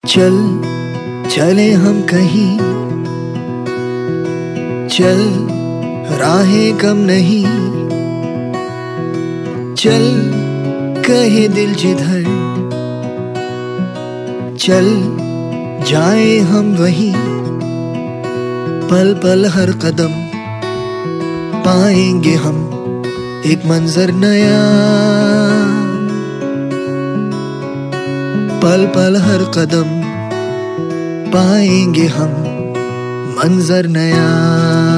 चल चले हम कहीं, चल राहें कम नहीं, चल कहे दिल जिधर, चल जाए हम वहीं। पल पल हर कदम पाएंगे हम एक मंजर नया, पल पल हर कदम पाएंगे हम मंजर नया।